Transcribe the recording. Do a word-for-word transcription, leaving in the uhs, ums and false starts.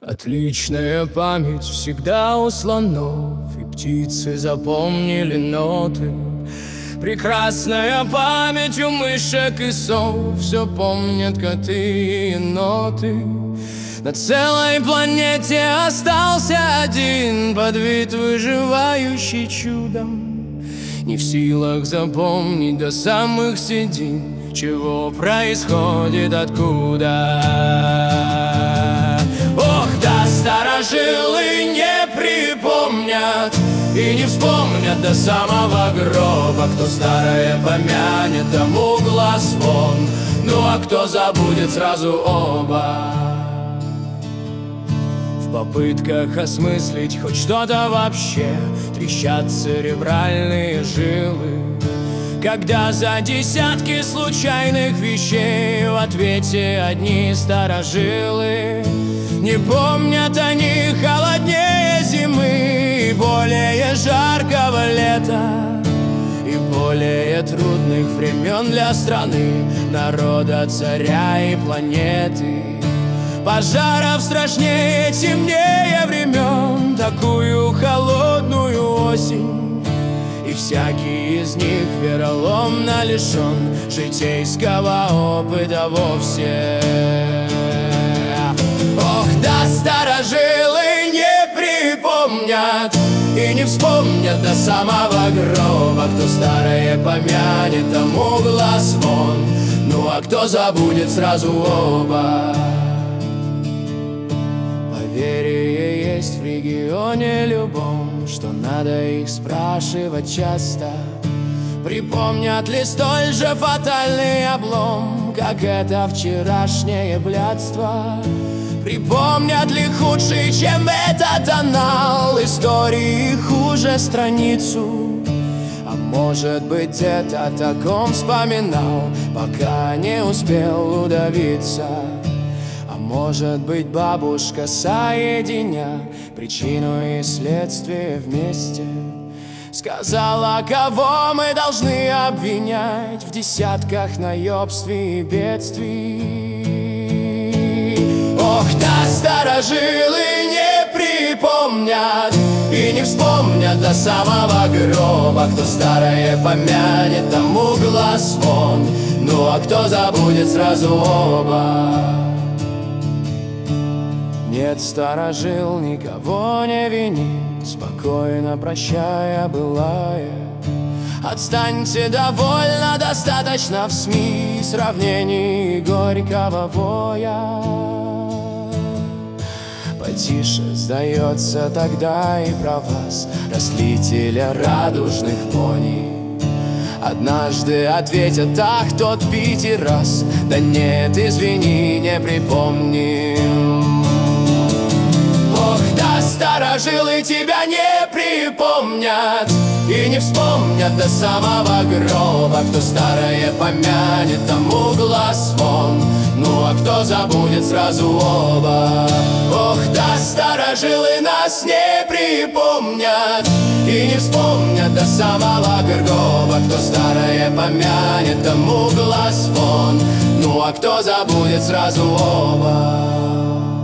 Отличная память всегда у слонов, и птицы запомнили ноты. Прекрасная память у мышек и сов, все помнят коты и еноты. На целой планете остался один подвид, выживающий чудом, не в силах запомнить до самых седин, чего происходит, откуда. Ох, да старожилы не припомнят и не вспомнят до самого гроба. Кто старое помянет, тому глаз вон, ну а кто забудет, сразу оба. В попытках осмыслить хоть что-то вообще трещат церебральные жилы, когда за десятки случайных вещей в ответе одни старожилы. Не помнят они холоднее зимы и более жаркого лета, и более трудных времен для страны, народа, царя и планеты. Пожаров страшнее, темнее времен, такую холодную осень, и всякий из них вероломно лишен житейского опыта вовсе. Ох, да старожилы не припомнят и не вспомнят до самого гроба. Кто старое помянет, тому глаз вон, ну а кто забудет, сразу оба. Поверье есть в регионе любом, что надо их спрашивать часто. Припомнят ли столь же фатальный облом, как это вчерашнее блядство? Припомнят ли худший, чем этот анал истории, хуже страницу? А может быть, это о таком вспоминал, пока не успел удавиться? А может быть, бабушка, соединя причину и следствие вместе, сказала, кого мы должны обвинять в десятках наебств и бедствий. Ох, да старожилы не припомнят и не вспомнят до самого гроба. Кто старое помянет, тому глаз вон, ну а кто забудет, сразу оба. Нет, старожил никого не винит, спокойно прощая былое. Отстаньте, довольно, достаточно в СМИ сравнений горького воя. Потише, сдается тогда и про вас, растлителя радужных пони. Однажды ответят, так тот Питер раз, да нет, извини, не припомним. Ох, да старожилы тебя не припомнят и не вспомнят до самого гроба. Кто старое помянет, тому глаз вон, ну а кто забудет, сразу оба. Ох, да старожилы нас не припомнят и не вспомнят до самого гроба. Кто старое помянет, тому глаз вон, ну а кто забудет, сразу оба.